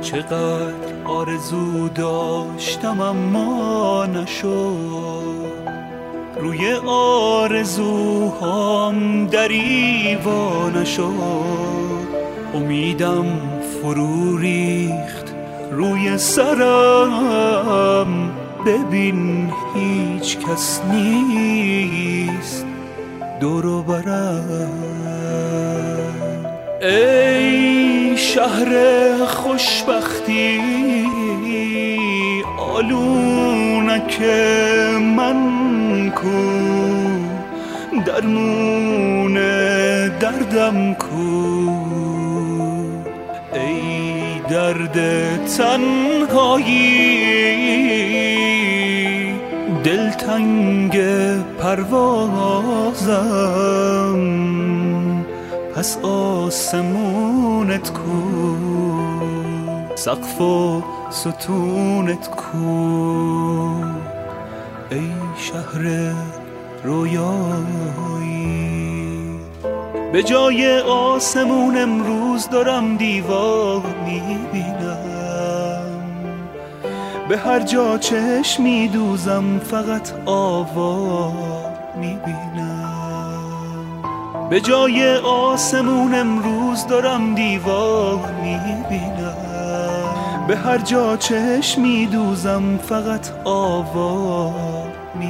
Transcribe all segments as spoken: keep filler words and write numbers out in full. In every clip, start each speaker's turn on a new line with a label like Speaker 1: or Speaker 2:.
Speaker 1: چقدر آرزو داشتم اما نشد، روی آرزوهام دریوا نشد. امیدم فرو ریخت روی سرم، ببین هیچ کس نیست دور و برم. ای شهر خوشبختی آلونک من کو، درمون دردم کو. ای درد تنهایی دلتنگ پروازم، پس آسمونت کو، سقف و ستونت کو. ای شهر رویایی، به جای آسمون امروز دارم دیوار میبینم، به هر جا چشم میدوزم فقط آوار میبینم. به جای آسمون امروز دارم دیوار میبینم، به هر جا چشم میدوزم فقط آوار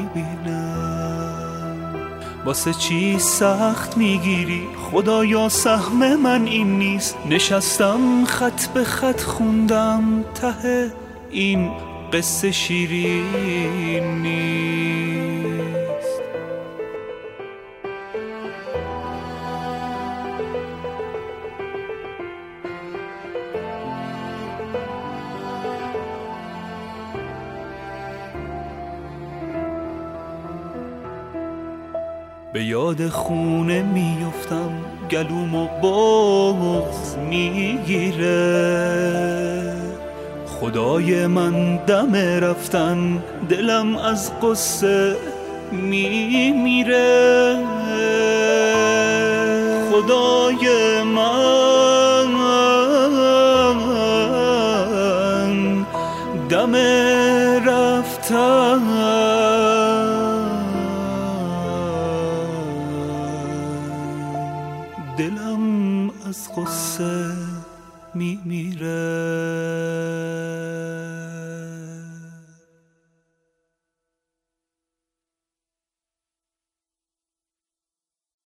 Speaker 1: میبینم. واسه چی سخت میگیری خدایا، سهم من این نیست. نشستم خط به خط خوندم ته این قصه شیرین نیست. به یاد خونه میفتم، گلومو بغض میگیره. خدای من دم رفتن دلم از قصه میمیره. خدای من دم رفتن دلم از قصه میمیره.